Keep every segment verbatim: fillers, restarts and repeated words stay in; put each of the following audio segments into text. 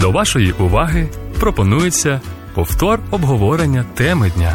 До вашої уваги пропонується повтор обговорення теми дня.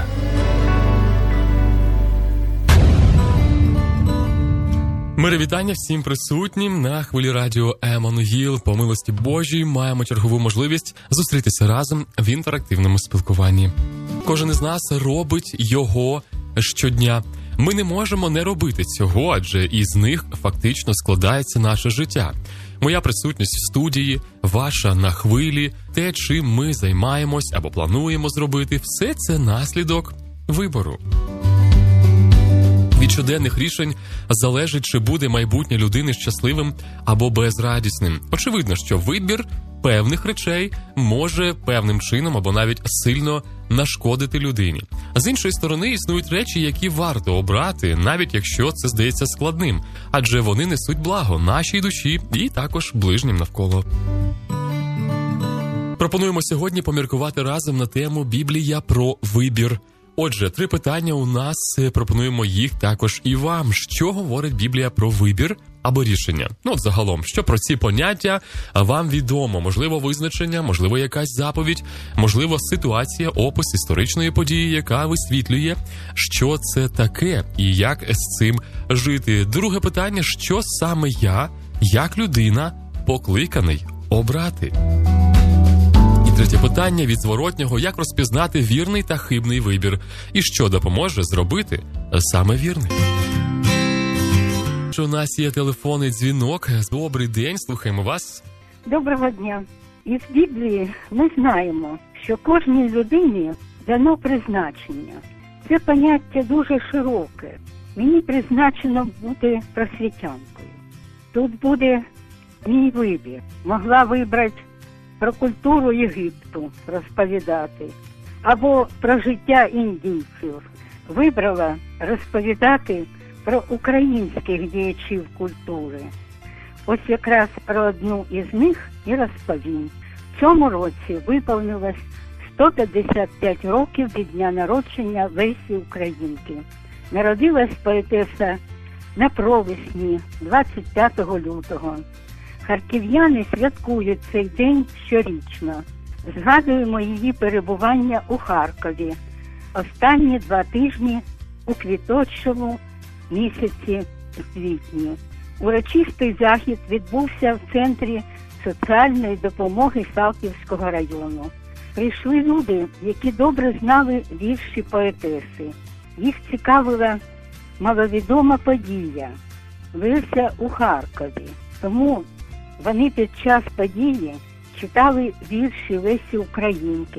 Мири вітання всім присутнім на хвилі радіо Еммануїл. По милості Божій маємо чергову можливість зустрітися разом в інтерактивному спілкуванні. Кожен із нас робить його щодня. Ми не можемо не робити цього, адже із них фактично складається наше життя. Моя присутність в студії, ваша на хвилі, те, чим ми займаємось або плануємо зробити, все це наслідок вибору. Від щоденних рішень залежить, чи буде майбутнє людини щасливим або безрадісним. Очевидно, що вибір певних речей може певним чином або навіть сильно нашкодити людині. З іншої сторони, існують речі, які варто обрати, навіть якщо це здається складним, адже вони несуть благо нашій душі і також ближнім навколо. Пропонуємо сьогодні поміркувати разом на тему «Біблія про вибір». Отже, три питання у нас, пропонуємо їх також і вам. Що говорить Біблія про вибір або рішення? Ну, от загалом, що про ці поняття вам відомо? Можливо, визначення, можливо, якась заповідь, можливо, ситуація, опис історичної події, яка висвітлює, що це таке і як з цим жити. Друге питання, що саме я, як людина, покликаний обрати? Третє питання від зворотнього, як розпізнати вірний та хибний вибір, і що допоможе зробити саме вірний. У нас є телефонний дзвінок. Добрий день, слухаємо вас. Доброго дня. Із Біблії ми знаємо, що кожній людині дано призначення. Це поняття дуже широке. Мені призначено бути просвітянкою. Тут буде мій вибір. Могла вибрати про культуру Єгипту розповідати, або про життя індійців. Вибрала розповідати про українських діячів культури. Ось якраз про одну із них і розповім. В цьому році виповнилось сто п'ятдесят п'ять років від дня народження Лесі Українки. Народилась поетеса на Провесні двадцять п'ятого лютого. Харків'яни святкують цей день щорічно. Згадуємо її перебування у Харкові останні два тижні у квіточому місяці квітні. Урочистий захід відбувся в Центрі соціальної допомоги Салтівського району. Прийшли люди, які добре знали вірші поетеси. Їх цікавила маловідома подія – Леся у Харкові. Тому вони під час події читали вірші Лесі Українки,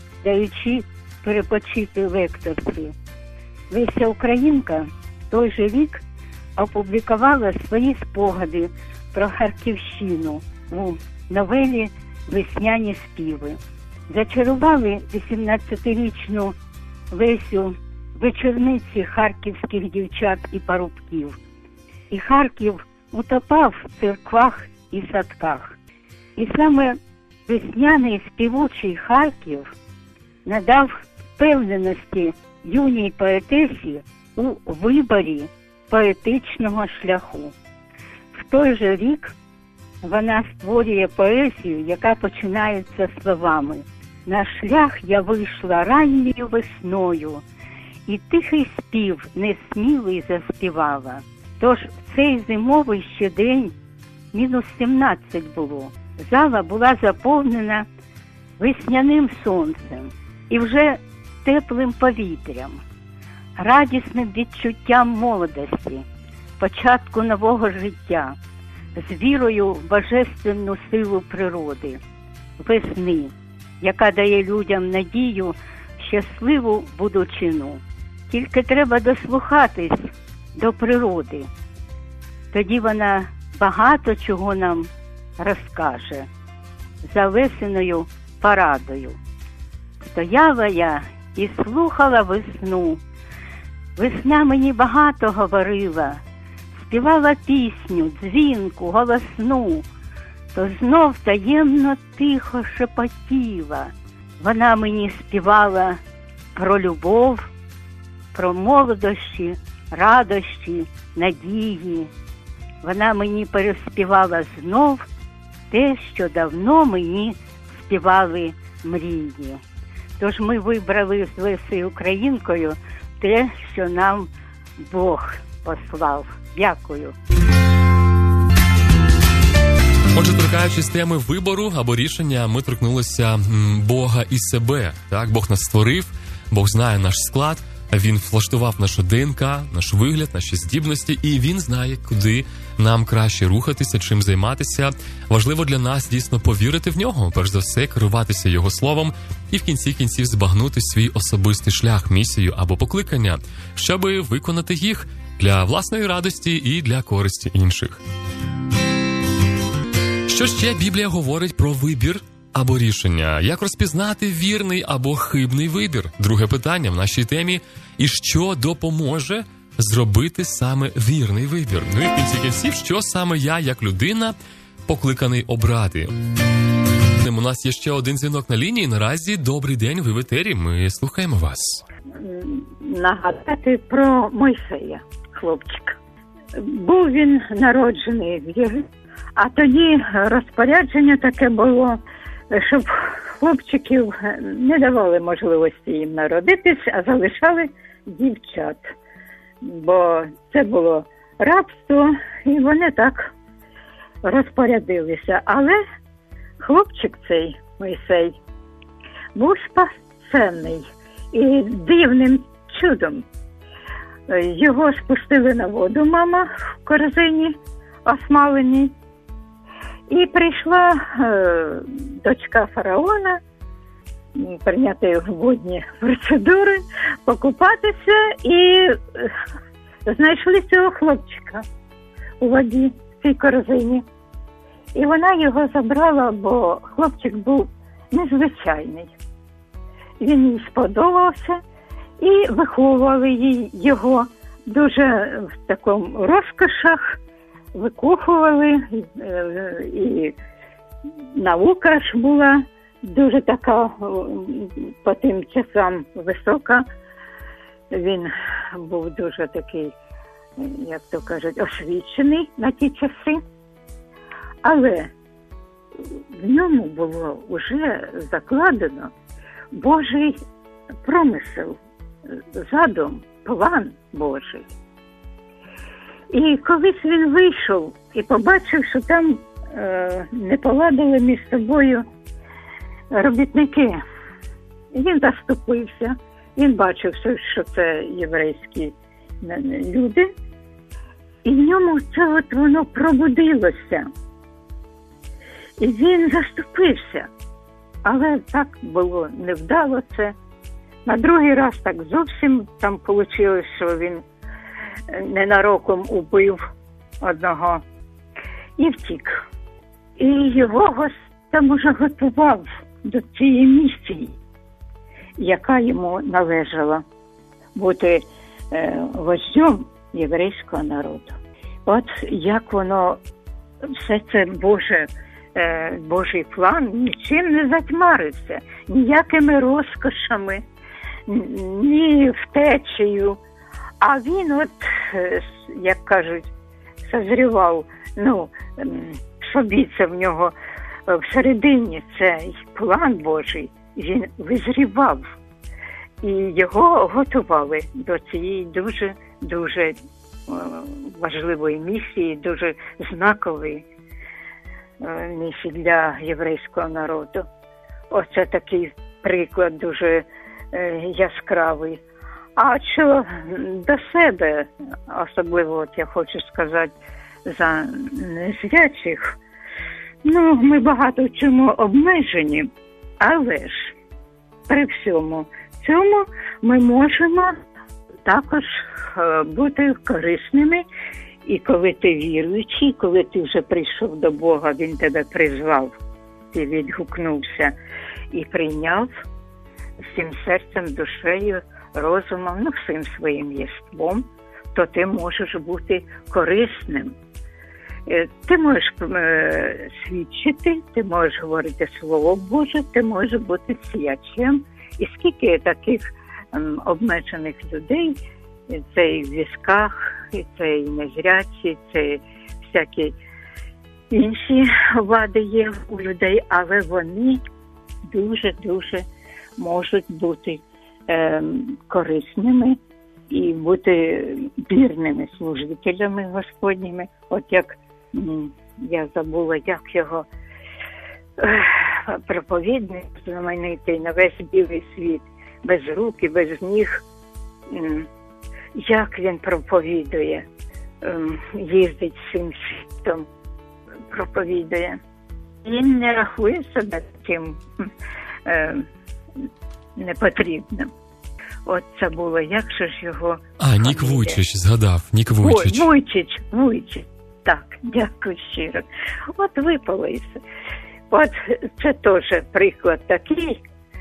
даючи перепочити лекторці. Леся Українка в той же рік опублікувала свої спогади про Харківщину у новелі «Весняні співи». Зачарували вісімнадцятирічну Лесю вечорниці харківських дівчат і парубків. І Харків утопав в церквах і садках. І саме весняний співучий Харків надав впевненості юній поетесі у виборі поетичного шляху. В той же рік вона створює поезію, яка починається словами «На шлях я вийшла ранньою весною, і тихий спів несмілий заспівала. Тож в цей зимовий ще день мінус сімнадцять було. Зала була заповнена весняним сонцем і вже теплим повітрям, радісним відчуттям молодості, початку нового життя, з вірою в божественну силу природи, весни, яка дає людям надію в щасливу будучину. Тільки треба дослухатись до природи. Тоді вона багато чого нам розкаже. За Лесиною порадою. Стояла я і слухала весну. Весна мені багато говорила, співала пісню, дзвінку, голосну, то знов таємно тихо шепотіла. Вона мені співала про любов, про молодощі, радощі, надії. Вона мені переспівала знов те, що давно мені співали мрії. Тож ми вибрали з Лесею Українкою те, що нам Бог послав. Дякую. Отже, торкаючись теми вибору або рішення, ми торкнулися Бога і себе. Так, Бог нас створив, Бог знає наш склад, Він влаштував нашу ДНК, наш вигляд, наші здібності, і Він знає, куди нам краще рухатися, чим займатися. Важливо для нас дійсно повірити в нього, перш за все, керуватися його словом і в кінці кінців збагнути свій особистий шлях, місію або покликання, щоби виконати їх для власної радості і для користі інших. Що ще Біблія говорить про вибір або рішення? Як розпізнати вірний або хибний вибір? Друге питання в нашій темі. І що допоможе зробити саме вірний вибір? Ну і в кінці кінців, що саме я, як людина, покликаний обрати? У нас є ще один дзвінок на лінії. Наразі добрий день, ви в етері. Ми слухаємо вас. Нагадати про Мойсея, хлопчика. Був він народжений в Єгипті. А тоді розпорядження таке було, щоб хлопчиків не давали можливості їм народитись, а залишали дівчат. Бо це було рабство, і вони так розпорядилися. Але хлопчик цей, Мойсей, був спасенний і дивним чудом. Його спустили на воду, мама, в корзині осмаленій. І прийшла е, дочка фараона прийняти водні процедури, покупатися, і е, знайшли цього хлопчика у воді, в цій корзині. І вона його забрала, бо хлопчик був незвичайний. Він їй сподобався, і виховували їй його дуже в такому розкошах, викухували, і наука ж була дуже така по тим часам висока. Він був дуже такий, як то кажуть, освічений на ті часи. Але в ньому було вже закладено Божий промисел, задум, план Божий. І колись він вийшов і побачив, що там е, не поладили між собою робітники. І він заступився. Він бачив, що це єврейські люди. І в ньому це от воно пробудилося. І він заступився. Але так було невдало це. На другий раз так зовсім там вийшло, що він ненароком убив одного і втік. І його Господь там уже готував до цієї місії, яка йому належала бути е, вождем єврейського народу. От як воно, все це Боже, е, Божий план нічим не затьмарився, ніякими розкошами, ні втечею. А він от, як кажуть, созрівав, ну, собі це в нього всередині цей план Божий, він визрівав. І його готували до цієї дуже-дуже важливої місії, дуже знакової місії для єврейського народу. Оце такий приклад дуже яскравий. А що до себе, особливо, от я хочу сказати, за незрячих, ну, ми багато в чому обмежені, але ж при всьому цьому ми можемо також бути корисними. І коли ти віруючий, коли ти вже прийшов до Бога, Він тебе призвав, ти відгукнувся і прийняв всім серцем, душею, розумом, ну, всім своїм єством, то ти можеш бути корисним. Ти можеш е, свідчити, ти можеш говорити Слово Боже, ти можеш бути свячем. І скільки таких ем, обмежених людей, це і в візках, і це і незрячі, це всякі інші вади є у людей, але вони дуже-дуже можуть бути е, корисними і бути вірними служителями Господніми. От як м, я забула, як його е, проповідник знаменитий на весь білий світ, без рук і без ніг, м, як він проповідує, е, їздить цим світом, проповідує. Він не рахує себе таким е, непотрібним. От це було, як же ж його... А, Нік Вуйчич, згадав, Нік Вуйчич. Ой, Вуйчич, Вуйчич. Так, дякую щиро. От випало і все. От це теж приклад такий,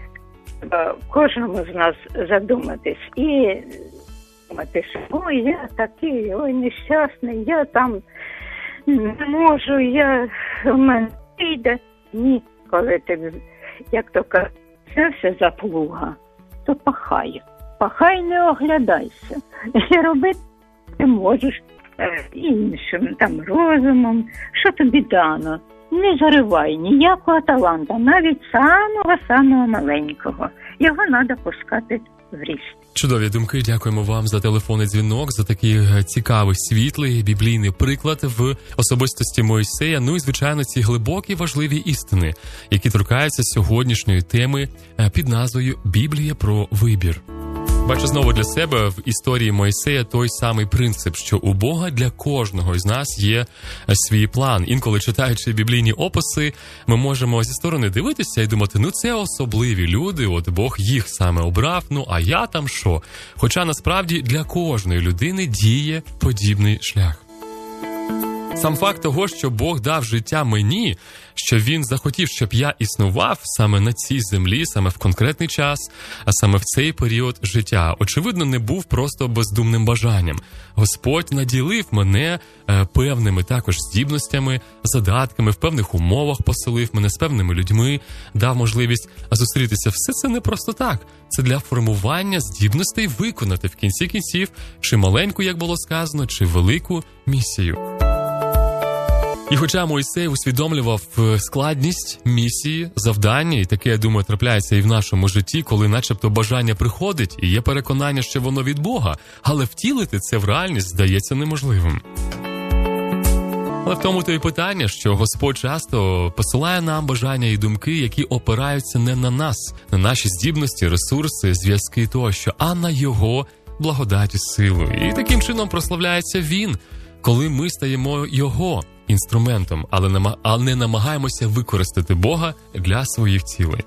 кожному з нас задуматись. І думати, що ой, я такий, ой, нещасний, я там не можу, я в мене йде. Ні, коли ти, як то кажуть, взявся за плуга, то пахай. Пахай, не оглядайся. І робити ти можеш е, іншим, там, розумом, що тобі дано. Не заривай ніякого таланта, навіть самого-самого маленького. Його треба пускати в ріст. Чудові думки, дякуємо вам за телефонний дзвінок, за такий цікавий, світлий, біблійний приклад в особистості Мойсея. Ну і, звичайно, ці глибокі, важливі істини, які торкаються сьогоднішньої теми під назвою «Біблія про вибір». Бачу знову для себе в історії Мойсея той самий принцип, що у Бога для кожного із нас є свій план. Інколи, читаючи біблійні описи, ми можемо зі сторони дивитися і думати, ну це особливі люди, от Бог їх саме обрав, ну а я там що? Хоча насправді для кожної людини діє подібний шлях. Сам факт того, що Бог дав життя мені, що Він захотів, щоб я існував саме на цій землі, саме в конкретний час, а саме в цей період життя, очевидно, не був просто бездумним бажанням. Господь наділив мене е, певними також здібностями, задатками, в певних умовах поселив мене з певними людьми, дав можливість зустрітися. Все це не просто так. Це для формування здібностей виконати в кінці кінців чи маленьку, як було сказано, чи велику місію. І хоча Мойсей усвідомлював складність місії, завдання, і таке, я думаю, трапляється і в нашому житті, коли начебто бажання приходить, і є переконання, що воно від Бога, але втілити це в реальність здається неможливим. Але в тому-то і питання, що Господь часто посилає нам бажання і думки, які опираються не на нас, на наші здібності, ресурси, зв'язки тощо, а на Його благодаті, силу. І таким чином прославляється Він, коли ми стаємо Його інструментом, але, нама... але не намагаємося використати Бога для своїх цілей.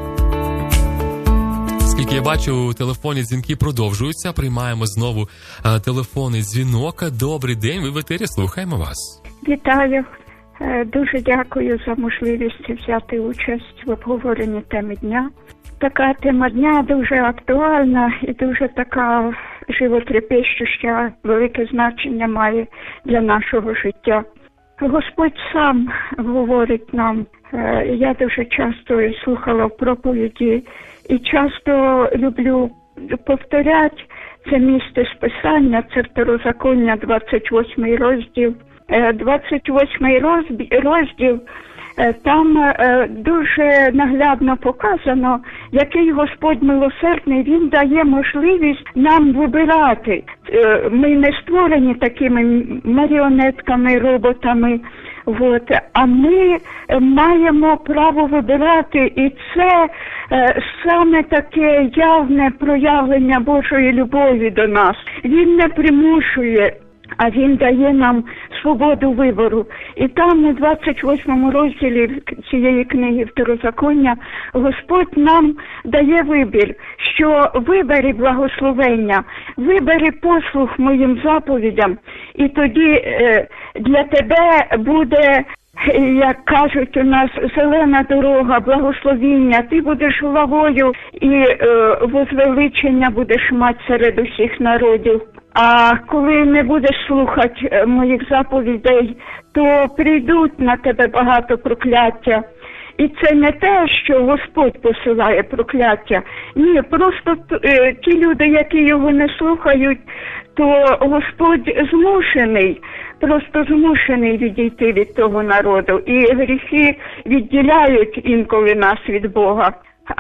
Скільки я бачу, телефонні дзвінки продовжуються. Приймаємо знову а, телефонний дзвінок. Добрий день, ви в етері, слухаємо вас. Вітаю. Дуже дякую за можливість взяти участь в обговоренні теми дня. Така тема дня дуже актуальна і дуже така животрепещуща, велике значення має для нашого життя. Господь сам говорить нам, я дуже часто слухала в проповіді і часто люблю повторяти це місце з Писання, це Второзаконня, двадцять восьмий розділ. двадцять восьмий розділ, там дуже наглядно показано, який Господь милосердний, Він дає можливість нам вибирати. Ми не створені такими маріонетками, роботами, от, а ми маємо право вибирати, і це саме таке явне проявлення Божої любові до нас. Він не примушує, а Він дає нам свободу вибору. І там у двадцять восьмому розділі цієї книги Второзаконня Господь нам дає вибір, що вибери благословення, вибери послух моїм заповідям, і тоді е, для тебе буде, як кажуть у нас, зелена дорога, благословіння, ти будеш главою і е, возвеличення будеш мати серед усіх народів. А коли не будеш слухати моїх заповідей, то прийдуть на тебе багато прокляття. І це не те, що Господь посилає прокляття. Ні, просто е, ті люди, які його не слухають, то Господь змушений, просто змушений відійти від того народу. І гріхи відділяють інколи нас від Бога.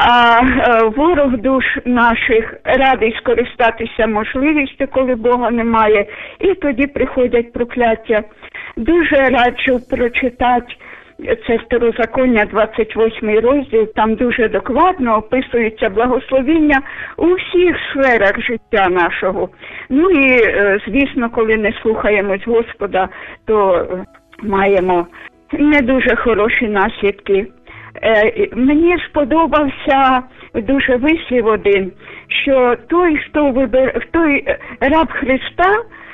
А е, ворог душ наших радий скористатися можливістю, коли Бога немає, і тоді приходять прокляття. Дуже раджу прочитати це Второзаконня, двадцять восьмий розділ, там дуже докладно описується благословіння у всіх сферах життя нашого. Ну і, е, звісно, коли не слухаємось Господа, то маємо не дуже хороші наслідки. Е, мені сподобався дуже вислів один, що той, хто вибир, той раб Христа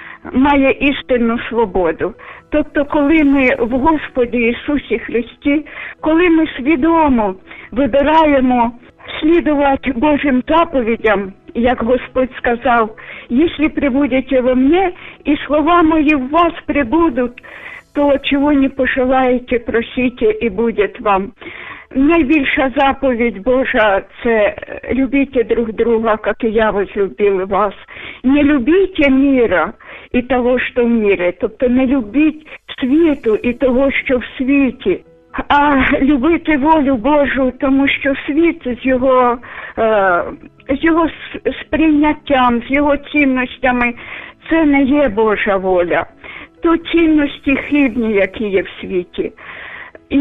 має істинну свободу. Тобто, коли ми в Господі Ісусі Христі, коли ми свідомо вибираємо слідувати Божим заповідям, як Господь сказав, «Якщо прибудете во мне, і слова мої в вас прибудуть, то чого не пожелаєте, просите, і буде вам». Найбільша заповідь Божа – це «любіть друг друга, як і я возлюбив вас». Не любіть міра і того, що в мірі, тобто не любіть світу і того, що в світі, а любити волю Божу, тому що світ з його, е, з його сприйняттям, з його цінностями – це не є Божа воля. То цінності хибні, які є в світі. І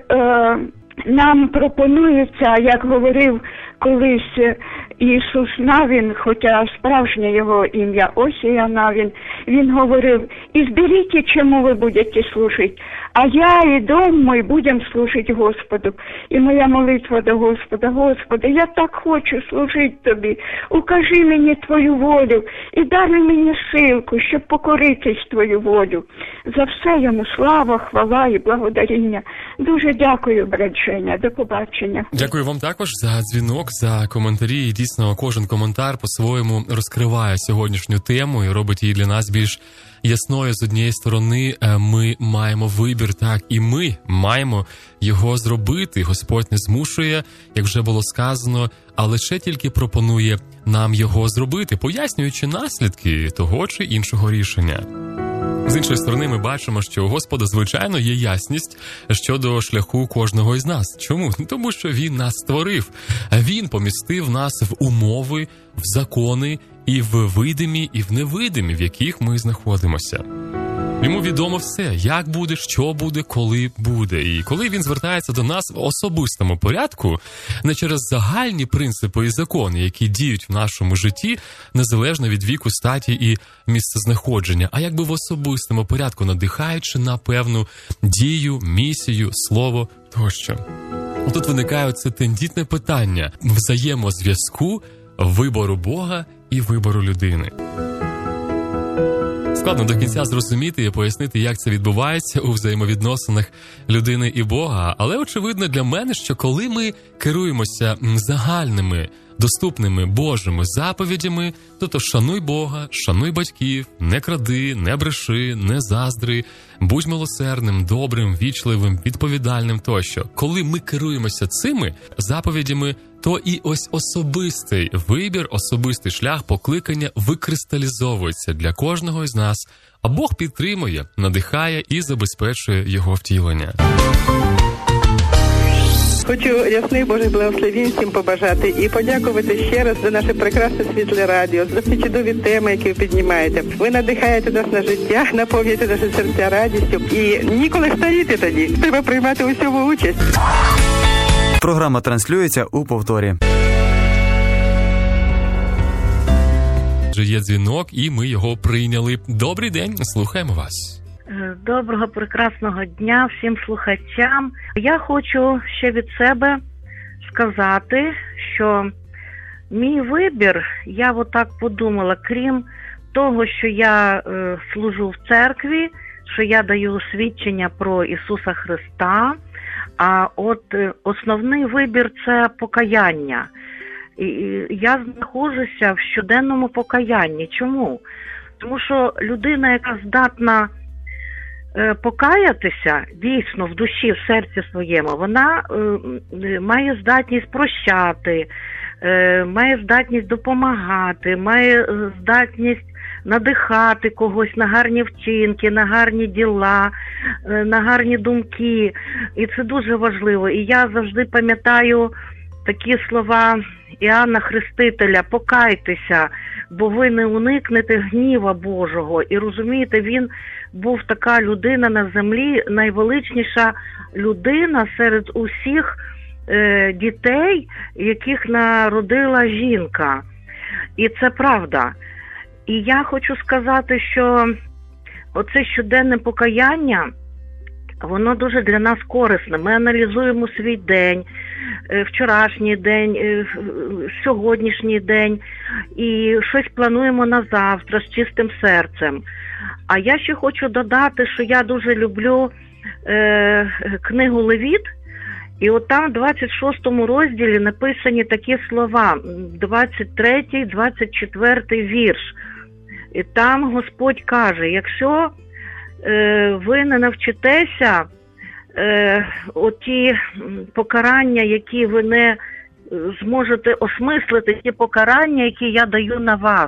е, нам пропонується, як говорив колись Ісус Навін, хоча справжнє його ім'я Осія Навін, він говорив: «І зберіть, чому ви будете служити, а я і дом мой будемо служити Господу». І моя молитва до Господа: «Господи, я так хочу служити Тобі, укажи мені Твою волю і дай мені силку, щоб покоритись Твою волю». За все йому слава, хвала і благодаріння. Дуже дякую, брат Женя. До побачення. Дякую вам також за дзвінок, за коментарі. І дійсно, кожен коментар по-своєму розкриває сьогоднішню тему і робить її для нас більш ясною. З однієї сторони, ми маємо вибір, так, і ми маємо його зробити. Господь не змушує, як вже було сказано, а лише тільки пропонує нам його зробити, пояснюючи наслідки того чи іншого рішення. З іншої сторони, ми бачимо, що у Господа, звичайно, є ясність щодо шляху кожного із нас. Чому? Тому що Він нас створив. Він помістив нас в умови, в закони, і в видимі, і в невидимі, в яких ми знаходимося. Йому відомо все, як буде, що буде, коли буде. І коли він звертається до нас в особистому порядку, не через загальні принципи і закони, які діють в нашому житті, незалежно від віку, статі і місцезнаходження, а якби в особистому порядку, надихаючи на певну дію, місію, слово тощо. Тут виникає це тендітне питання взаємозв'язку вибору Бога і вибору людини. Складно до кінця зрозуміти і пояснити, як це відбувається у взаємовідносинах людини і Бога, але очевидно для мене, що коли ми керуємося загальними, доступними Божими заповідями, то то шануй Бога, шануй батьків, не кради, не бреши, не заздри, будь милосердним, добрим, вічливим, відповідальним тощо. Коли ми керуємося цими заповідями, то і ось особистий вибір, особистий шлях покликання викристалізовується для кожного із нас, а Бог підтримує, надихає і забезпечує його втілення. Хочу ясних Божих благословень всім побажати і подякувати ще раз за наше прекрасне світле радіо, за ці чудові теми, які ви піднімаєте. Ви надихаєте нас на життя, наповнюєте наші серця радістю і ніколи старіти тоді. Треба приймати у всьому участь. Програма транслюється у повторі. Вже є дзвінок, і ми його прийняли. Добрий день, слухаємо вас. Доброго, прекрасного дня всім слухачам. Я хочу ще від себе сказати, що мій вибір, я отак подумала, крім того, що я е, служу в церкві, що я даю свідчення про Ісуса Христа, а от е, основний вибір – це покаяння. І, і я знаходжуся в щоденному покаянні. Чому? Тому що людина, яка здатна покаятися дійсно в душі, в серці своєму, вона е, має здатність прощати, е, має здатність допомагати, має здатність надихати когось на гарні вчинки, на гарні діла, е, на гарні думки. І це дуже важливо. І я завжди пам'ятаю такі слова Іоанна Хрестителя: покайтеся, бо ви не уникнете гніва Божого. І розумієте, він був така людина на землі, найвеличніша людина серед усіх е, дітей, яких народила жінка. І це правда. І я хочу сказати, що оце щоденне покаяння, воно дуже для нас корисне. Ми аналізуємо свій день, вчорашній день, сьогоднішній день і щось плануємо на завтра з чистим серцем. А я ще хочу додати, що я дуже люблю е, книгу Левіт, і от там в двадцять шостому розділі написані такі слова, двадцять третій, двадцять четвертий вірш. І там Господь каже: якщо е, ви не навчитеся е, оті покарання, які ви не зможете осмислити, ті покарання, які я даю на вас,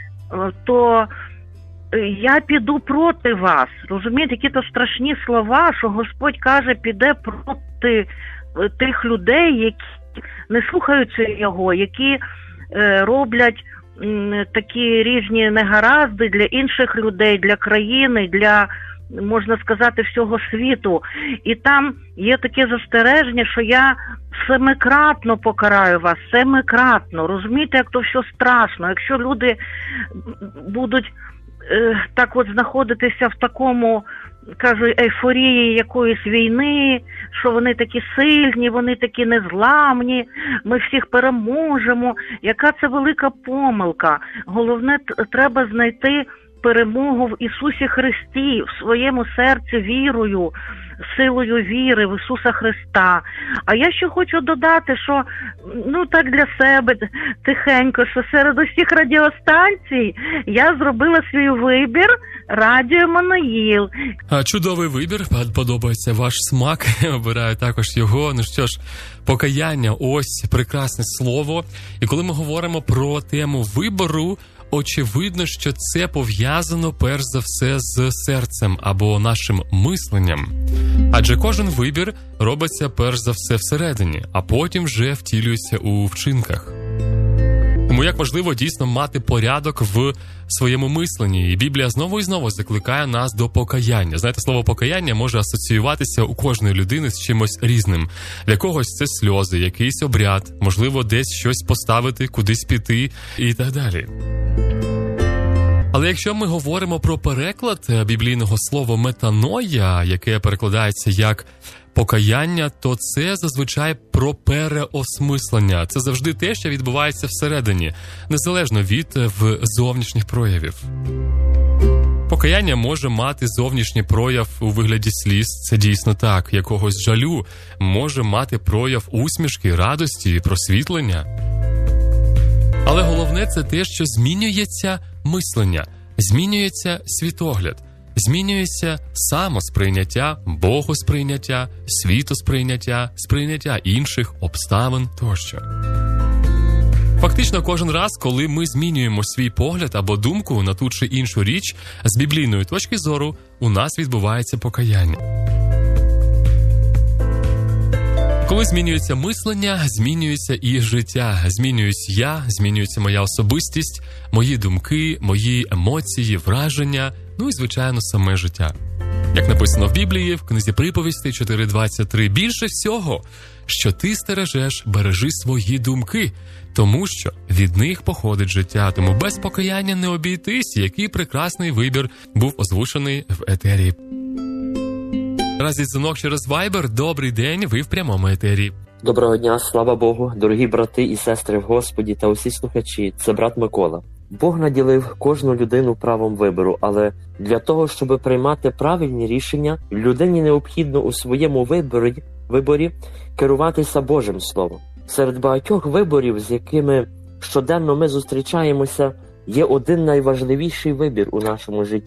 то я піду проти вас. Розумієте, які то страшні слова, що Господь каже, піде проти тих людей, які не слухаються його, які е, роблять м, такі різні негаразди для інших людей, для країни, для, можна сказати, всього світу. І там є таке застереження, що я семикратно покараю вас, семикратно. Розумієте, як то все страшно. Якщо люди будуть е, так от знаходитися в такому, кажу, ейфорії якоїсь війни, що вони такі сильні, вони такі незламні, ми всіх переможемо. Яка це велика помилка. Головне, треба знайти перемогу в Ісусі Христі, в своєму серці вірою, силою віри в Ісуса Христа. А я ще хочу додати, що, ну так для себе тихенько, що серед усіх радіостанцій я зробила свій вибір Радіо Еммануїл. Чудовий вибір, подобається ваш смак, обираю також його. Ну що ж, покаяння, ось прекрасне слово. І коли ми говоримо про тему вибору, очевидно, що це пов'язано перш за все з серцем або нашим мисленням. Адже кожен вибір робиться перш за все всередині, а потім вже втілюється у вчинках. Тому як важливо дійсно мати порядок в своєму мисленні. І Біблія знову і знову закликає нас до покаяння. Знаєте, слово покаяння може асоціюватися у кожної людини з чимось різним. Для когось це сльози, якийсь обряд, можливо, десь щось поставити, кудись піти і так далі. Але якщо ми говоримо про переклад біблійного слова метаноя, яке перекладається як покаяння, то це зазвичай про переосмислення. Це завжди те, що відбувається всередині, незалежно від зовнішніх проявів. Покаяння може мати зовнішній прояв у вигляді сліз, це дійсно так, якогось жалю, може мати прояв усмішки, радості, просвітлення. Але головне це те, що змінюється мислення, змінюється світогляд, змінюється самосприйняття, богосприйняття, світосприйняття, сприйняття інших обставин тощо. Фактично кожен раз, коли ми змінюємо свій погляд або думку на ту чи іншу річ, з біблійної точки зору у нас відбувається покаяння. Коли змінюється мислення, змінюється і життя. Змінююсь я, змінюється моя особистість, мої думки, мої емоції, враження, ну і, звичайно, саме життя. Як написано в Біблії, в книзі Приповістей чотири двадцять три, «Більше всього, що ти стережеш, бережи свої думки, тому що від них походить життя, тому без покаяння не обійтись». Який прекрасний вибір був озвучений в етері. Разі дзвінок через Viber. Добрий день, ви в прямому етері. Доброго дня, слава Богу, дорогі брати і сестри в Господі та усі слухачі. Це брат Микола. Бог наділив кожну людину правом вибору, але для того, щоб приймати правильні рішення, людині необхідно у своєму виборі, виборі керуватися Божим Словом. Серед багатьох виборів, з якими щоденно ми зустрічаємося, є один найважливіший вибір у нашому житті.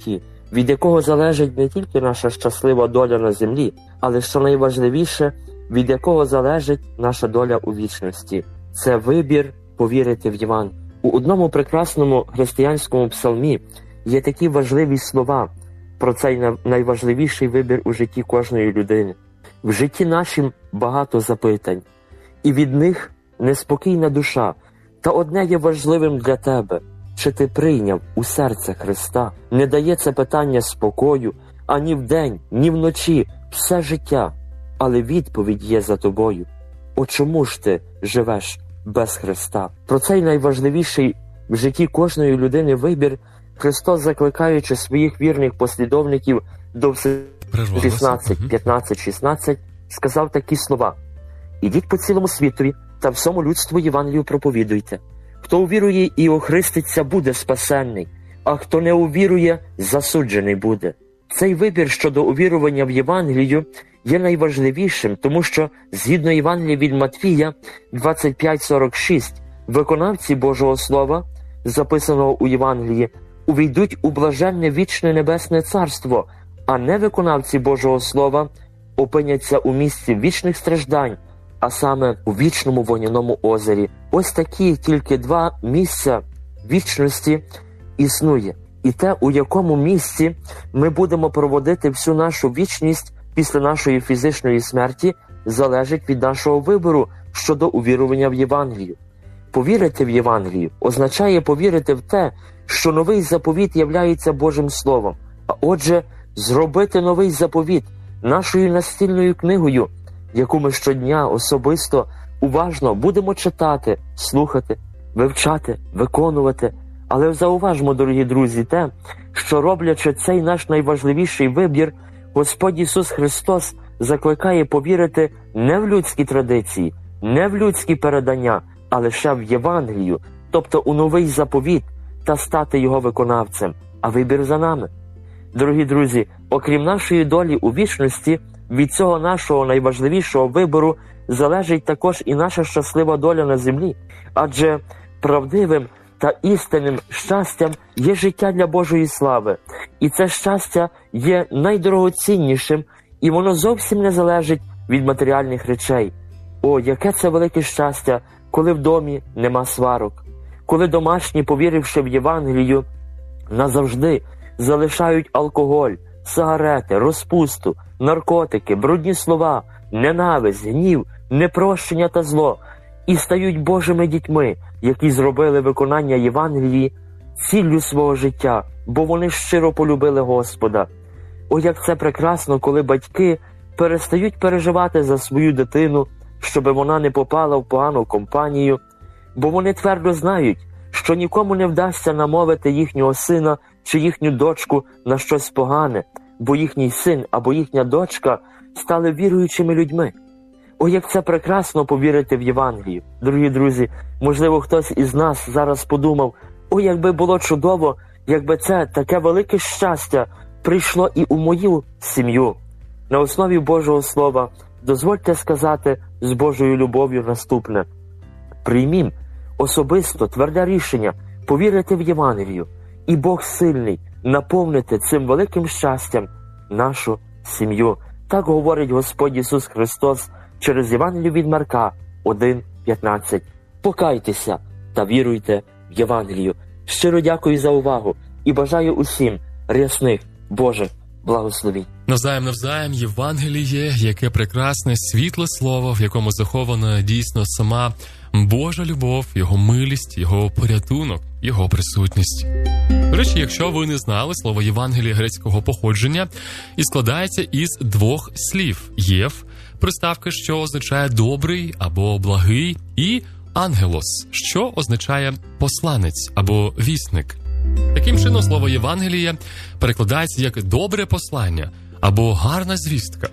від якого залежить не тільки наша щаслива доля на землі, але, що найважливіше, від якого залежить наша доля у вічності. Це вибір повірити в Євангеліє. У одному прекрасному християнському псалмі є такі важливі слова про цей найважливіший вибір у житті кожної людини. В житті нашім багато запитань, і від них неспокійна душа. Та одне є важливим для тебе – чи ти прийняв у серце Христа? Не дає це питання спокою ані вдень, ні вночі, все життя. Але відповідь є за тобою. О чому ж ти живеш без Христа? Про цей найважливіший в житті кожної людини вибір Христос, закликаючи своїх вірних послідовників до шістнадцять, п'ятнадцять, шістнадцять, сказав такі слова: «Ідіть по цілому світові та всьому людству Євангелію проповідуйте. Хто увірує і охреститься, буде спасенний, а хто не увірує, засуджений буде». Цей вибір щодо увірування в Євангелію є найважливішим, тому що, згідно Євангелія від Матвія двадцять п'ять сорок шість, виконавці Божого Слова, записаного у Євангелії, увійдуть у блаженне вічне небесне царство, а невиконавці Божого Слова опиняться у місці вічних страждань, а саме у вічному вогняному озері. Ось такі тільки два місця вічності існує. І те, у якому місці ми будемо проводити всю нашу вічність після нашої фізичної смерті, залежить від нашого вибору щодо увірування в Євангелію. Повірити в Євангелію означає повірити в те, що новий заповіт являється Божим Словом. А отже, зробити новий заповіт нашою настільною книгою, яку ми щодня особисто, уважно будемо читати, слухати, вивчати, виконувати. Але зауважмо, дорогі друзі, те, що, роблячи цей наш найважливіший вибір, Господь Ісус Христос закликає повірити не в людські традиції, не в людські передання, а лише в Євангелію, тобто у новий заповіт, та стати його виконавцем, а вибір за нами. Дорогі друзі, окрім нашої долі у вічності, від цього нашого найважливішого вибору залежить також і наша щаслива доля на землі, адже правдивим та істинним щастям є життя для Божої слави. І це щастя є найдорогоціннішим, і воно зовсім не залежить від матеріальних речей. О, яке це велике щастя, коли в домі нема сварок, коли домашні, повіривши в Євангелію, назавжди залишають алкоголь, сигарети, розпусту, наркотики, брудні слова, ненависть, гнів, непрощення та зло, і стають Божими дітьми, які зробили виконання Євангелії ціллю свого життя, бо вони щиро полюбили Господа. О, як це прекрасно, коли батьки перестають переживати за свою дитину, щоб вона не попала в погану компанію, бо вони твердо знають, що нікому не вдасться намовити їхнього сина чи їхню дочку на щось погане, бо їхній син або їхня дочка стали віруючими людьми. О, як це прекрасно повірити в Євангелію. Дорогі друзі, можливо, хтось із нас зараз подумав: о, якби було чудово, якби це таке велике щастя прийшло і у мою сім'ю. На основі Божого Слова дозвольте сказати з Божою любов'ю наступне: приймім особисто тверде рішення повірити в Євангелію, і Бог сильний наповнити цим великим щастям нашу сім'ю. Так говорить Господь Ісус Христос через Євангелію від Марка один п'ятнадцять. Покайтеся та віруйте в Євангелію. Щиро дякую за увагу і бажаю усім рясних Божих благословінь. Навзаєм, навзаєм, Євангеліє, яке прекрасне, світле слово, в якому захована дійсно сама Божа любов, Його милість, Його порятунок, Його присутність. До речі, якщо ви не знали, слово Євангеліє грецького походження і складається із двох слів: «єв», приставка, що означає «добрий» або «благий», і «ангелос», що означає «посланець» або «вісник». Таким чином, слово Євангеліє перекладається як «добре послання» або «гарна звістка».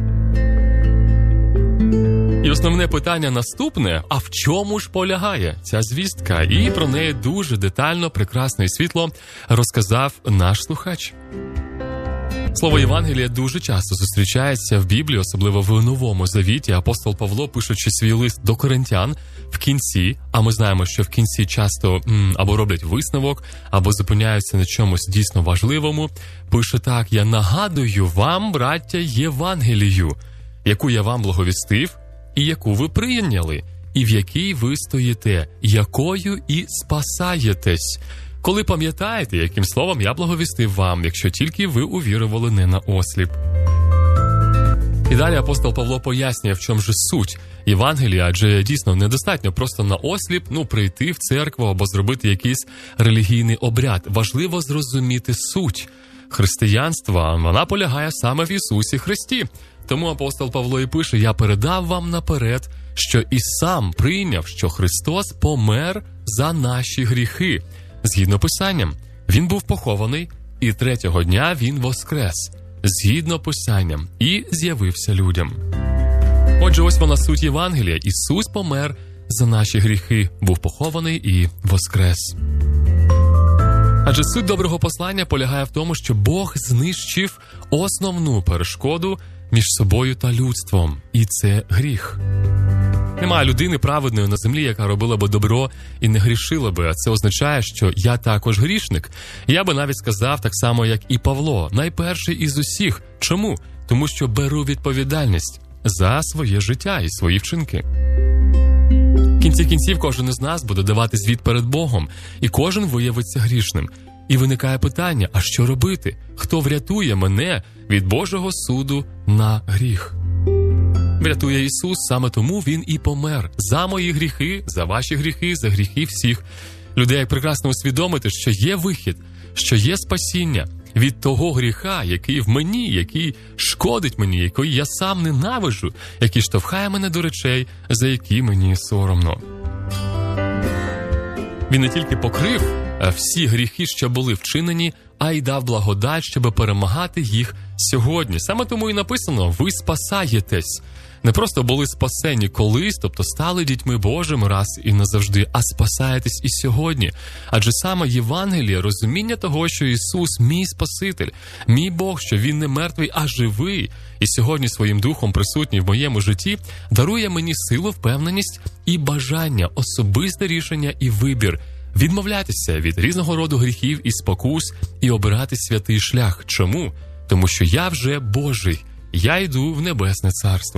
І основне питання наступне: а в чому ж полягає ця звістка? І про неї дуже детально, прекрасно і світло розказав наш слухач. Слово Євангелія дуже часто зустрічається в Біблії, особливо в Новому Завіті. Апостол Павло, пишучи свій лист до коринтян, в кінці, а ми знаємо, що в кінці часто м, або роблять висновок, або зупиняються на чомусь дійсно важливому, пише так: «Я нагадую вам, браття, Євангелію, яку я вам благовістив, і яку ви прийняли, і в якій ви стоїте, якою і спасаєтесь. Коли пам'ятаєте, яким словом я благовістив вам, якщо тільки ви увірували не на осліп». І далі апостол Павло пояснює, в чому же суть Євангелія, адже дійсно недостатньо просто на осліп, ну, прийти в церкву або зробити якийсь релігійний обряд. Важливо зрозуміти суть християнства, вона полягає саме в Ісусі Христі. Тому апостол Павло і пише: «Я передав вам наперед, що і сам прийняв, що Христос помер за наші гріхи. Згідно Писанням, Він був похований, і третього дня Він воскрес. Згідно Писанням, і з'явився людям». Отже, ось вона суть Євангелія. Ісус помер за наші гріхи, був похований і воскрес. Адже суть доброго послання полягає в тому, що Бог знищив основну перешкоду між собою та людством. І це гріх. Немає людини праведної на землі, яка робила би добро і не грішила би. А це означає, що я також грішник. Я би навіть сказав так само, як і Павло, найперший із усіх. Чому? Тому що беру відповідальність за своє життя і свої вчинки. В кінці кінців кожен із нас буде давати звіт перед Богом, і кожен виявиться грішним. І виникає питання: а що робити? Хто врятує мене від Божого суду на гріх? Врятує Ісус, саме тому Він і помер. За мої гріхи, за ваші гріхи, за гріхи всіх людей. Як прекрасно усвідомити, що є вихід, що є спасіння від того гріха, який в мені, який шкодить мені, який я сам ненавиджу, який штовхає мене до речей, за які мені соромно. Він не тільки покрив всі гріхи, що були вчинені, а й дав благодать, щоб перемагати їх сьогодні. Саме тому і написано: ви спасаєтесь. Не просто були спасені колись, тобто стали дітьми Божими раз і назавжди, а спасаєтесь і сьогодні. Адже саме Євангеліє, розуміння того, що Ісус мій Спаситель, мій Бог, що Він не мертвий, а живий, і сьогодні своїм духом присутній в моєму житті, дарує мені силу, впевненість і бажання, особисте рішення і вибір відмовлятися від різного роду гріхів і спокус і обирати святий шлях. Чому? Тому що я вже Божий. Я йду в Небесне Царство.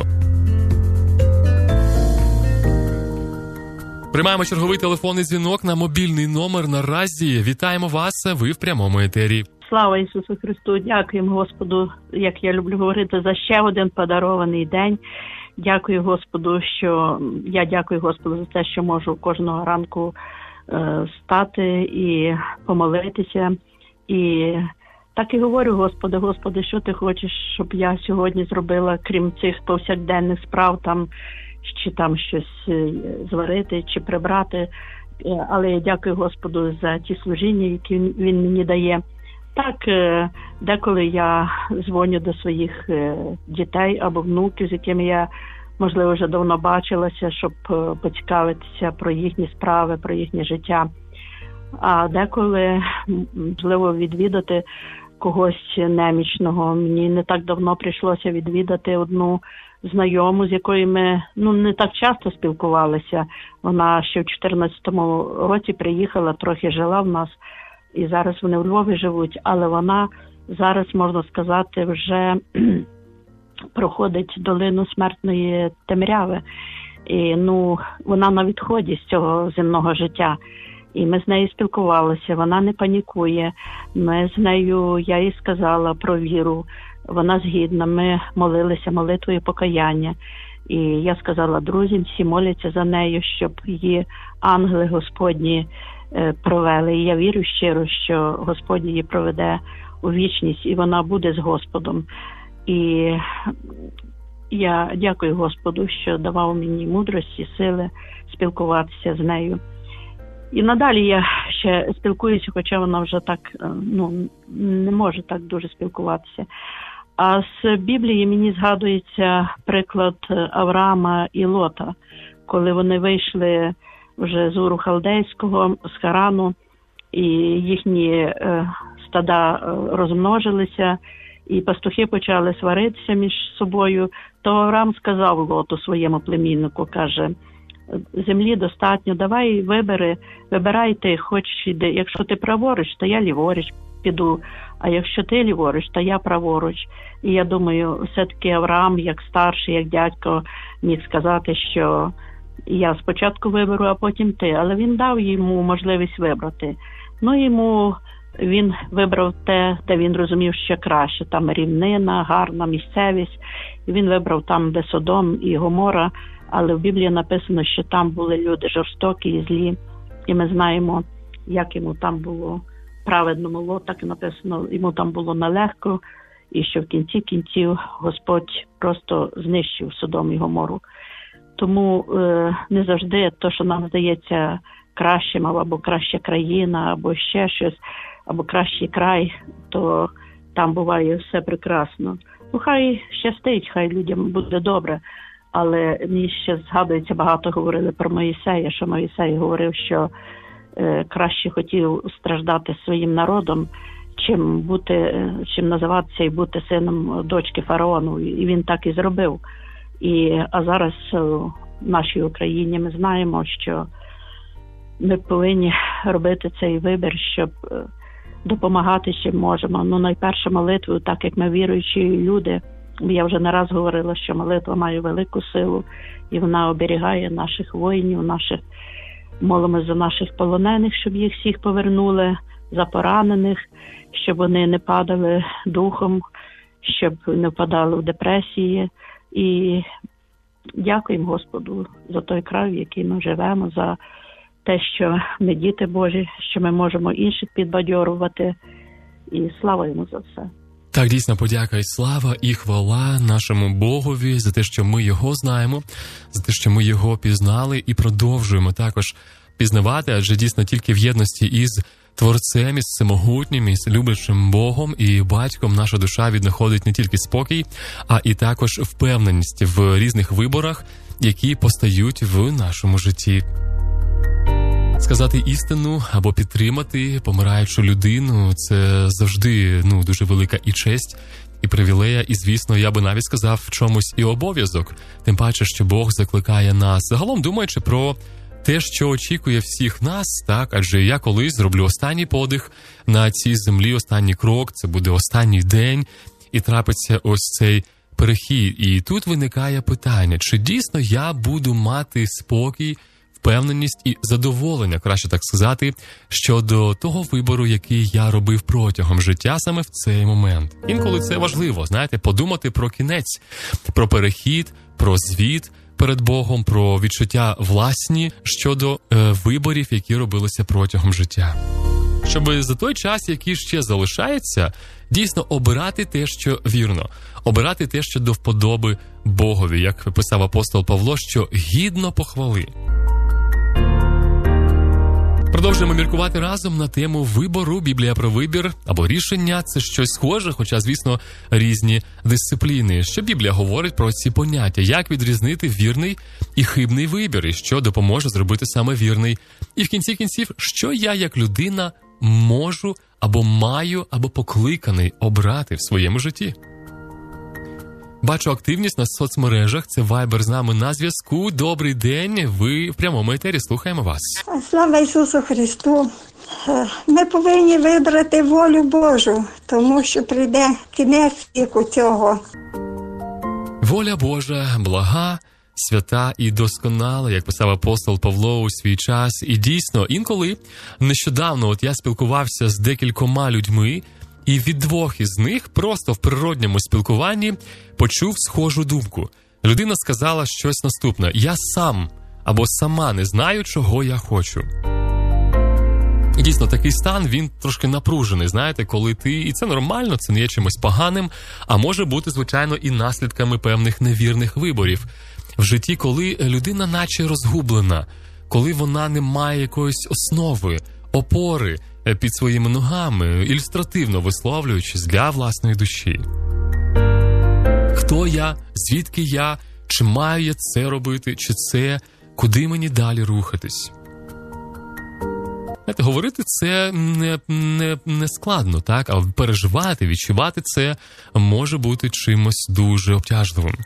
Приймаємо черговий телефонний дзвінок на мобільний номер наразі. Вітаємо вас, ви в прямому етері. Слава Ісусу Христу! Дякуємо Господу, як я люблю говорити, за ще один подарований день. Дякую Господу, що я дякую Господу за те, що можу кожного ранку е, стати і помолитися. І так і говорю: Господи, Господи, що Ти хочеш, щоб я сьогодні зробила, крім цих повсякденних справ, там, чи там щось зварити, чи прибрати. Але я дякую Господу за ті служіння, які Він мені дає. Так, деколи я дзвоню до своїх дітей або внуків, з якими я, можливо, вже давно бачилася, щоб поцікавитися про їхні справи, про їхнє життя. А деколи, можливо, відвідати когось немічного. Мені не так давно прийшлося відвідати одну знайому, з якою ми ну, не так часто спілкувалися. Вона ще в чотирнадцятому році приїхала, трохи жила в нас, і зараз вони у Львові живуть, але вона зараз, можна сказати, вже проходить долину смертної темряви. І, ну, вона на відході з цього земного життя. І ми з нею спілкувалися, вона не панікує. Ми з нею, я їй сказала про віру, вона згідна, ми молилися молитвою покаяння. І я сказала друзям, всі моляться за нею, щоб її ангели Господні провели. І я вірю щиро, що Господь її проведе у вічність, і вона буде з Господом. І я дякую Господу, що давав мені мудрості, сили спілкуватися з нею. І надалі я ще спілкуюся, хоча вона вже так, ну, не може так дуже спілкуватися. А з Біблії мені згадується приклад Авраама і Лота, коли вони вийшли вже з Уру Халдейського, з Харану, і їхні е, стада розмножилися, і пастухи почали сваритися між собою, то Авраам сказав Лоту, своєму племіннику, каже, землі достатньо, давай вибери, вибирай ти, хоч іди. Якщо ти праворуч, то я ліворуч піду, а якщо ти ліворуч, то я праворуч. І я думаю, все-таки Авраам, як старший, як дядько, міг сказати, що я спочатку виберу, а потім ти. Але він дав йому можливість вибрати. Ну, йому він вибрав те, де він розумів, що краще. Там рівнина, гарна місцевість. І він вибрав там, де Содом і Гомора. Але в Біблії написано, що там були люди жорстокі і злі. І ми знаємо, як йому там було праведному Лоту, так і написано, йому там було нелегко. І що в кінці кінців Господь просто знищив Содом і Гомору. Тому е, не завжди те, що нам здається кращим, або краща країна, або ще щось, або кращий край, то там буває все прекрасно. Ну, хай щастить, хай людям буде добре. Але мені ще згадується, багато говорили про Моїсея, що Моїсей говорив, що е, краще хотів страждати своїм народом, чим бути, чим називатися і бути сином дочки фараону. І він так і зробив. І, а зараз в нашій Україні ми знаємо, що ми повинні робити цей вибір, щоб допомагати, чим можемо. Ну, найперше молитвою, так як ми віруючі люди, я вже не раз говорила, що молитва має велику силу, і вона оберігає наших воїнів, наших, молимося за наших полонених, щоб їх всіх повернули, за поранених, щоб вони не падали духом, щоб не впадали в депресії. І дякуємо Господу за той край, в який ми живемо, за те, що ми діти Божі, що ми можемо інших підбадьорувати. І слава йому за все. Так, дійсно, подяка і слава, і хвала нашому Богові за те, що ми його знаємо, за те, що ми його пізнали і продовжуємо також пізнавати, адже дійсно тільки в єдності із Творцем, із всемогутнім, із люблячим Богом і Батьком наша душа віднаходить не тільки спокій, а і також впевненість в різних виборах, які постають в нашому житті. Сказати істину або підтримати помираючу людину – це завжди ну, дуже велика і честь, і привілея, і, звісно, я би навіть сказав, в чомусь і обов'язок. Тим паче, що Бог закликає нас, загалом думаючи про те, що очікує всіх нас, так, адже я колись зроблю останній подих на цій землі, останній крок, це буде останній день, і трапиться ось цей перехід. І тут виникає питання, чи дійсно я буду мати спокій, впевненість і задоволення, краще так сказати, щодо того вибору, який я робив протягом життя саме в цей момент. Інколи це важливо, знаєте, подумати про кінець, про перехід, про звіт перед Богом, про відчуття власні щодо е, виборів, які робилися протягом життя. Щоб за той час, який ще залишається, дійсно обирати те, що вірно, обирати те, що до вподоби Богові, як писав апостол Павло, що гідно похвали. Продовжуємо міркувати разом на тему вибору. Біблія про вибір або рішення – це щось схоже, хоча, звісно, різні дисципліни. Що Біблія говорить про ці поняття? Як відрізнити вірний і хибний вибір? І що допоможе зробити саме вірний? І в кінці кінців, що я як людина можу або маю, або покликаний обрати в своєму житті? Бачу активність на соцмережах. Це Viber з нами на зв'язку. Добрий день. Ви в прямому етері. Слухаємо вас. Слава Ісусу Христу. Ми повинні вибрати волю Божу, тому що прийде кінець віку цього. Воля Божа, блага, свята і досконала, як писав апостол Павло у свій час. І дійсно, інколи нещодавно от я спілкувався з декількома людьми, і від двох із них просто в природньому спілкуванні почув схожу думку. Людина сказала щось наступне: «Я сам або сама не знаю, чого я хочу». І дійсно, такий стан, він трошки напружений, знаєте, коли ти, і це нормально, це не є чимось поганим, а може бути, звичайно, і наслідками певних невірних виборів. В житті, коли людина наче розгублена, коли вона не має якоїсь основи, опори під своїми ногами, ілюстративно висловлюючись для власної душі. Хто я? Звідки я? Чи маю я це робити? Чи це? Куди мені далі рухатись? Знаєте, говорити це не, не, не складно, так? А переживати, відчувати це може бути чимось дуже обтяжливим.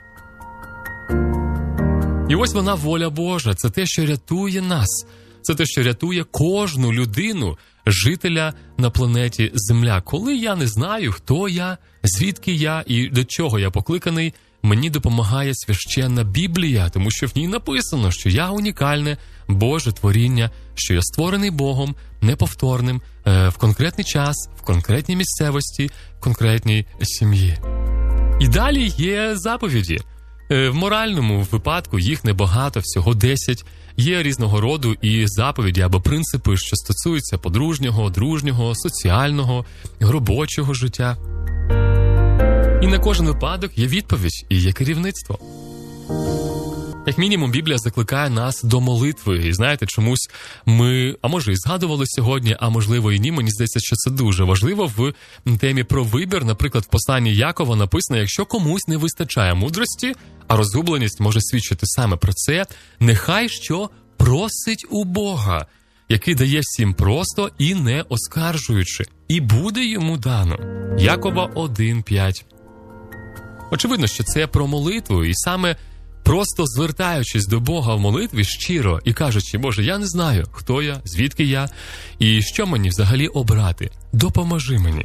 І ось вона воля Божа. Це те, що рятує нас. Це те, що рятує кожну людину, жителя на планеті Земля. Коли я не знаю, хто я, звідки я і до чого я покликаний, мені допомагає священна Біблія, тому що в ній написано, що я унікальне Боже творіння, що я створений Богом, неповторним, в конкретний час, в конкретній місцевості, в конкретній сім'ї. І далі є заповіді. В моральному випадку їх небагато, всього десять. Є різного роду і заповіді або принципи, що стосуються подружнього, дружнього, соціального, робочого життя. І на кожен випадок є відповідь і є керівництво. Як мінімум, Біблія закликає нас до молитви. І знаєте, чомусь ми, а може і згадували сьогодні, а можливо і ні, мені здається, що це дуже важливо в темі про вибір. Наприклад, в посланні Якова написано, якщо комусь не вистачає мудрості, а розгубленість може свідчити саме про це, нехай що просить у Бога, який дає всім просто і не оскаржуючи, і буде йому дано. Якова один п'ять. Очевидно, що це про молитву, і саме просто звертаючись до Бога в молитві щиро і кажучи, Боже, я не знаю, хто я, звідки я, і що мені взагалі обрати, допоможи мені.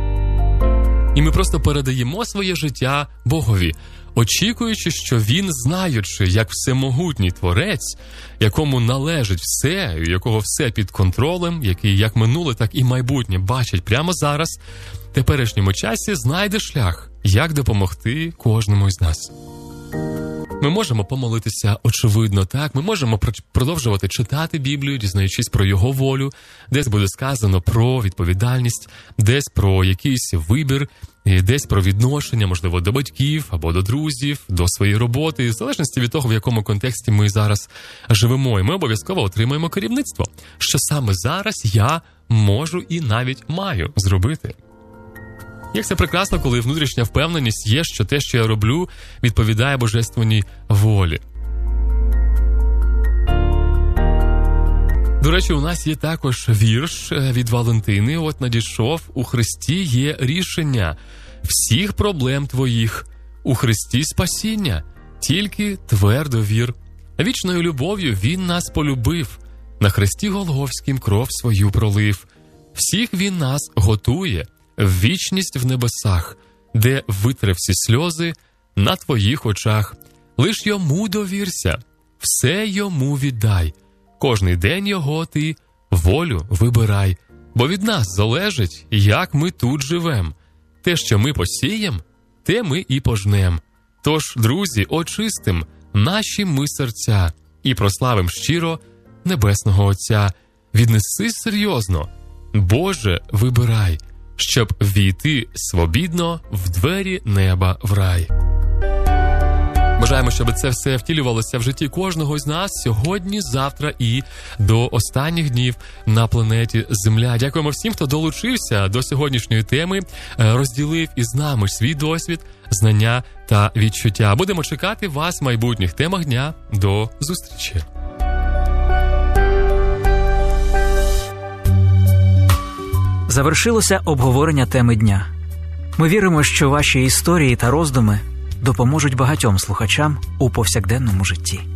І ми просто передаємо своє життя Богові, очікуючи, що Він, знаючи, як всемогутній Творець, якому належить все, у якого все під контролем, який як минуле, так і майбутнє бачить прямо зараз, в теперішньому часі знайде шлях, як допомогти кожному із нас. Ми можемо помолитися, очевидно, так? Ми можемо продовжувати читати Біблію, дізнаючись про Його волю, десь буде сказано про відповідальність, десь про якийсь вибір, десь про відношення, можливо, до батьків або до друзів, до своєї роботи, в залежності від того, в якому контексті ми зараз живемо. І ми обов'язково отримаємо керівництво, що саме зараз я можу і навіть маю зробити. Як це прекрасно, коли внутрішня впевненість є, що те, що я роблю, відповідає божественній волі. До речі, у нас є також вірш від Валентини. От надійшов: у Христі є рішення всіх проблем твоїх. У Христі спасіння, тільки твердо вір. Вічною любов'ю Він нас полюбив, на хресті Голгофським кров свою пролив. Всіх Він нас готує в вічність в небесах, де витре всі сльози на твоїх очах. Лиш йому довірся, все йому віддай. Кожний день його ти волю вибирай. Бо від нас залежить, як ми тут живем. Те, що ми посієм, те ми і пожнем. Тож, друзі, очистим наші ми серця і прославим щиро Небесного Отця. Віднеси серйозно, Боже, вибирай, щоб війти свобідно в двері неба в рай. Бажаємо, щоб це все втілювалося в житті кожного з нас сьогодні, завтра і до останніх днів на планеті Земля. Дякуємо всім, хто долучився до сьогоднішньої теми, розділив із нами свій досвід, знання та відчуття. Будемо чекати вас в майбутніх темах дня. До зустрічі! Завершилося обговорення теми дня. Ми віримо, що ваші історії та роздуми допоможуть багатьом слухачам у повсякденному житті.